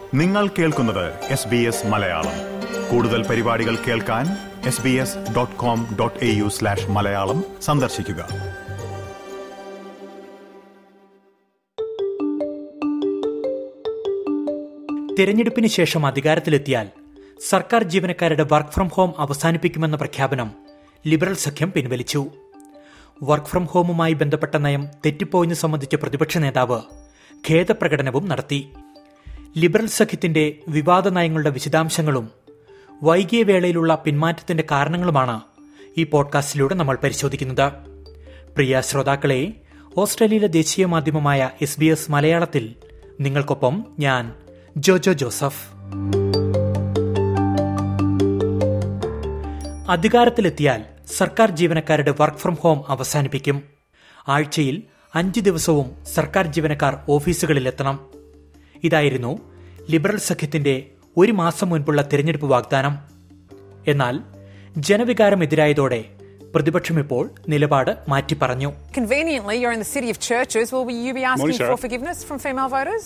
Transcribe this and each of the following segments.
നിങ്ങൾ കേൾക്കുന്നത് SBS മലയാളം. കൂടുതൽ പരിപാടികൾ കേൾക്കാൻ sbs.com.au/malayalam സന്ദർശിക്കുക. തെരഞ്ഞെടുപ്പിന് ശേഷം അധികാരത്തിലെത്തിയാൽ സർക്കാർ ജീവനക്കാരുടെ വർക്ക് ഫ്രം ഹോം അവസാനിപ്പിക്കുമെന്ന പ്രഖ്യാപനം ലിബറൽ സഖ്യം പിൻവലിച്ചു. വർക്ക് ഫ്രം ഹോമുമായി ബന്ധപ്പെട്ട നയം തെറ്റിപ്പോയെന്ന് സംബന്ധിച്ച പ്രതിപക്ഷ നേതാവ് ഖേദപ്രകടനവും നടത്തി. ലിബറൽ സഖ്യത്തിന്റെ വിവാദ നയങ്ങളുടെ വിശദാംശങ്ങളും വൈകിയ വേളയിലുള്ള പിന്മാറ്റത്തിന്റെ കാരണങ്ങളുമാണ് ഈ പോഡ്കാസ്റ്റിലൂടെ നമ്മൾ പരിശോധിക്കുന്നത്. പ്രിയ ശ്രോതാക്കളെ, ഓസ്ട്രേലിയയിലെ ദേശീയ മാധ്യമമായ SBS മലയാളത്തിൽ നിങ്ങൾക്കൊപ്പം ഞാൻ ജോജോ ജോസഫ്. അധികാരത്തിലെത്തിയാൽ സർക്കാർ ജീവനക്കാരുടെ വർക്ക് ഫ്രം ഹോം അവസാനിപ്പിക്കും. ആഴ്ചയിൽ 5 ദിവസവും സർക്കാർ ജീവനക്കാർ ഓഫീസുകളിലെത്തണം. ഇതായിരുന്നു ലിബറൽ സഖ്യത്തിന്റെ ഒരു മാസം മുൻപുള്ള തെരഞ്ഞെടുപ്പ് വാഗ്ദാനം. എന്നാൽ ജനവികാരം എതിരായതോടെ പ്രതിപക്ഷം ഇപ്പോൾ നിലപാട് മാറ്റി പറഞ്ഞു. Conveniently, you're in the city of churches. Will you be asking for forgiveness from female voters?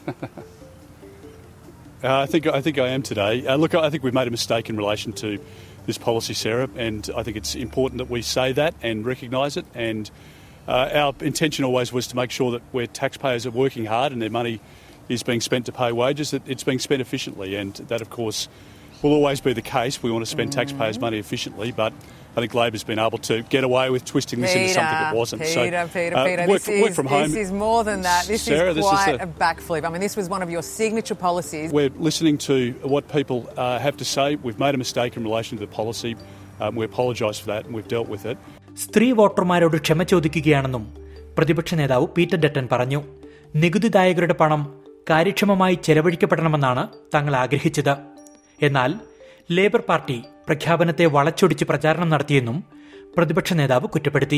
I think I am today. Look, I think we've made a mistake in relation to this policy, Sarah, and I think it's important that we say that and recognise it. And our intention always was to make sure that where taxpayers are working hard and their money is being spent to pay wages, that it's being spent efficiently. And that, of course, will always be the case. We want to spend taxpayers' money efficiently, but I think Labor's been able to get away with twisting this into something it wasn't. Peter, work from home. This is more than that. This Sarah, is quite a backflip. I mean, this was one of your signature policies. We're listening to what people have to say. We've made a mistake in relation to the policy. We apologise for that and we've dealt with it. സ്ത്രീ വോട്ടർമാരോട് ക്ഷമ ചോദിക്കുകയാണെന്നും പ്രതിപക്ഷ നേതാവ് Peter Dutton പറഞ്ഞു. നികുതിദായകരുടെ പണം കാര്യക്ഷമമായി ചെലവഴിക്കപ്പെടണമെന്നാണ് തങ്ങൾ ആഗ്രഹിച്ചത്. എന്നാൽ labour party പ്രഖ്യാപനത്തെ വളച്ചൊടിച്ച് പ്രചാരണം നടത്തിയെന്നും പ്രതിപക്ഷ നേതാവ് കുറ്റപ്പെടുത്തി.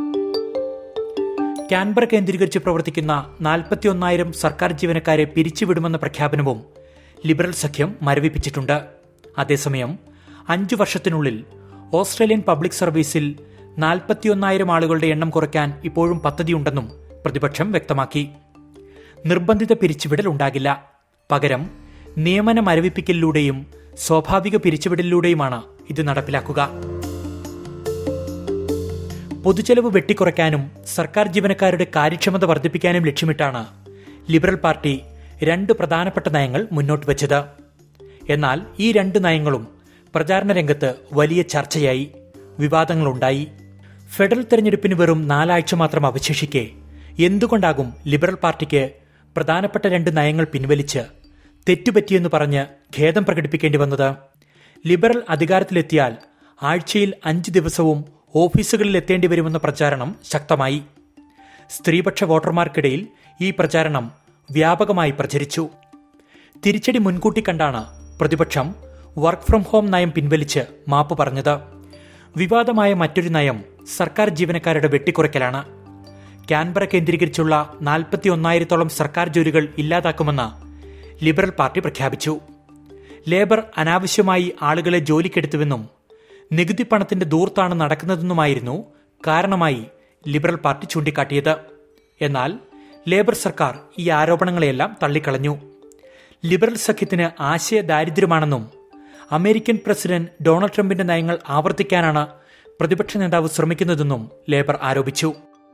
കാൻബറ കേന്ദ്രീകരിച്ച് പ്രവർത്തിക്കുന്ന 41,000 സർക്കാർ ജീവനക്കാരെ പിരിച്ചുവിടുമെന്ന പ്രഖ്യാപനവും ലിബറൽ സഖ്യം മരവിപ്പിച്ചിട്ടുണ്ട്. അതേസമയം 5 വർഷത്തിനുള്ളിൽ ഓസ്ട്രേലിയൻ പബ്ലിക് സർവീസിൽ 41,000 ആളുകളുടെ എണ്ണം കുറയ്ക്കാൻ ഇപ്പോഴും പദ്ധതിയുണ്ടെന്നും പ്രതിപക്ഷം വ്യക്തമാക്കി. നിർബന്ധിത പിരിച്ചുവിടൽ ഉണ്ടാകില്ല. പകരം നിയമന മരവിപ്പിക്കലിലൂടെയും സ്വാഭാവിക പിരിച്ചുവിടലിലൂടെയുമാണ് ഇത് നടപ്പിലാക്കുക. പൊതുചെലവ് വെട്ടിക്കുറയ്ക്കാനും സർക്കാർ ജീവനക്കാരുടെ കാര്യക്ഷമത വർദ്ധിപ്പിക്കാനും ലക്ഷ്യമിട്ടാണ് ലിബറൽ പാർട്ടി 2 പ്രധാനപ്പെട്ട നയങ്ങൾ മുന്നോട്ട് വച്ചത്. എന്നാൽ ഈ 2 നയങ്ങളും പ്രചാരണ രംഗത്ത് വലിയ ചർച്ചയായി, വിവാദങ്ങളുണ്ടായി. ഫെഡറൽ തെരഞ്ഞെടുപ്പിന് വെറും 4 ആഴ്ച മാത്രം അവശേഷിക്കെ എന്തുകൊണ്ടാകും ലിബറൽ പാർട്ടിക്ക് പ്രധാനപ്പെട്ട 2 നയങ്ങൾ പിൻവലിച്ച് തെറ്റുപറ്റിയെന്ന് പറഞ്ഞ് ഖേദം പ്രകടിപ്പിക്കേണ്ടി വന്നത്? ലിബറൽ അധികാരത്തിലെത്തിയാൽ ആഴ്ചയിൽ 5 ദിവസവും ഓഫീസുകളിൽ എത്തേണ്ടി വരുമെന്ന പ്രചാരണം ശക്തമായി. സ്ത്രീപക്ഷ വോട്ടർമാർക്കിടയിൽ ഈ പ്രചാരണം വ്യാപകമായി പ്രചരിച്ചു. തിരിച്ചടി മുൻകൂട്ടി കണ്ടാണ് പ്രതിപക്ഷം വർക്ക് ഫ്രം ഹോം നയം പിൻവലിച്ച് മാപ്പ് പറഞ്ഞത്. വിവാദമായ മറ്റൊരു നയം സർക്കാർ ജീവനക്കാരുടെ വെട്ടിക്കുറയ്ക്കലാണ്. കാൻബറ കേന്ദ്രീകരിച്ചുള്ള 41,000 സർക്കാർ ജോലികൾ ഇല്ലാതാക്കുമെന്ന് ലിബറൽ പാർട്ടി പ്രഖ്യാപിച്ചു. ലേബർ അനാവശ്യമായി ആളുകളെ ജോലിക്കെടുത്തുവെന്നും നികുതി പണത്തിന്റെ ദൂർത്താണ് നടക്കുന്നതെന്നുമായിരുന്നു കാരണമായി ലിബറൽ പാർട്ടി ചൂണ്ടിക്കാട്ടിയത്. എന്നാൽ ലേബർ സർക്കാർ ഈ ആരോപണങ്ങളെയെല്ലാം തള്ളിക്കളഞ്ഞു. ലിബറൽ സഖ്യത്തിന് ആശയ ദാരിദ്ര്യമാണെന്നും അമേരിക്കൻ പ്രസിഡന്റ് ഡൊണാൾഡ് ട്രംപിന്റെ നയങ്ങൾ ആവർത്തിക്കാനാണ് പ്രതിപക്ഷ നേതാവ് ശ്രമിക്കുന്നതെന്നും ലേബർ ആരോപിച്ചു.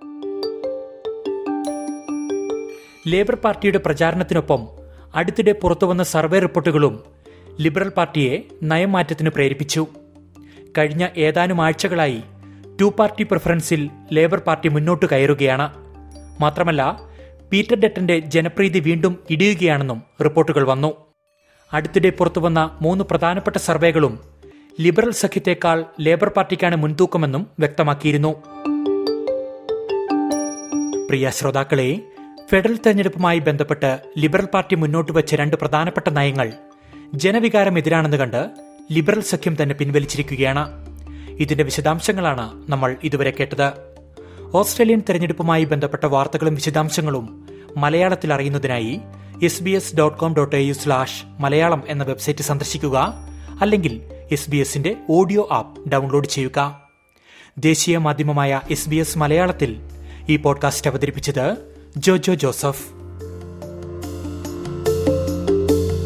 ലേബർ പാർട്ടിയുടെ പ്രചാരണത്തിനൊപ്പം അടുത്തിടെ പുറത്തുവന്ന സർവേ റിപ്പോർട്ടുകളും ലിബറൽ പാർട്ടിയെ നയമാറ്റത്തിന് പ്രേരിപ്പിച്ചു. കഴിഞ്ഞ ഏതാനും ആഴ്ചകളായി 2 പാർട്ടി പ്രിഫറൻസിൽ ലേബർ പാർട്ടി മുന്നോട്ട് കയറുകയാണ്. മാത്രമല്ല, പീറ്റർ ഡട്ടന്റെ ജനപ്രീതി വീണ്ടും ഇടിയുകയാണെന്നും റിപ്പോർട്ടുകൾ വന്നു. അടുത്തിടെ പുറത്തുവന്ന 3 പ്രധാനപ്പെട്ട സർവേകളും ലിബറൽ സഖ്യത്തേക്കാൾ ലേബർ പാർട്ടിക്കാണ് മുൻതൂക്കമെന്നും വ്യക്തമാക്കിയിരുന്നു. പ്രിയ ശ്രോതാക്കളെ, ഫെഡറൽ തെരഞ്ഞെടുപ്പുമായി ബന്ധപ്പെട്ട് ലിബറൽ പാർട്ടി മുന്നോട്ട് വെച്ച 2 പ്രധാനപ്പെട്ട നയങ്ങൾ ജനവികാരം എതിരാണെന്ന് കണ്ട് ലിബറൽ സഖ്യം തന്നെ പിൻവലിച്ചിരിക്കുകയാണ്. ഇതിന്റെ വിശദാംശങ്ങളാണ് നമ്മൾ ഇതുവരെ കേട്ടത്. ഓസ്ട്രേലിയൻ തെരഞ്ഞെടുപ്പുമായി ബന്ധപ്പെട്ട വാർത്തകളും വിശദാംശങ്ങളും മലയാളത്തിൽ അറിയുന്നതിനായി sbs.com.au/malayalam എന്ന വെബ്സൈറ്റ് സന്ദർശിക്കുക. അല്ലെങ്കിൽ SBS-ന്റെ ഓഡിയോ ആപ്പ് ഡൗൺലോഡ് ചെയ്യുക. ദേശീയ മാധ്യമമായ SBS മലയാളത്തിൽ ഈ പോഡ്കാസ്റ്റ് അവതരിപ്പിച്ചത് Jojo Joseph.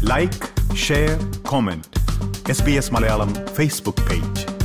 Like, share, comment. SBS Malayalam Facebook page.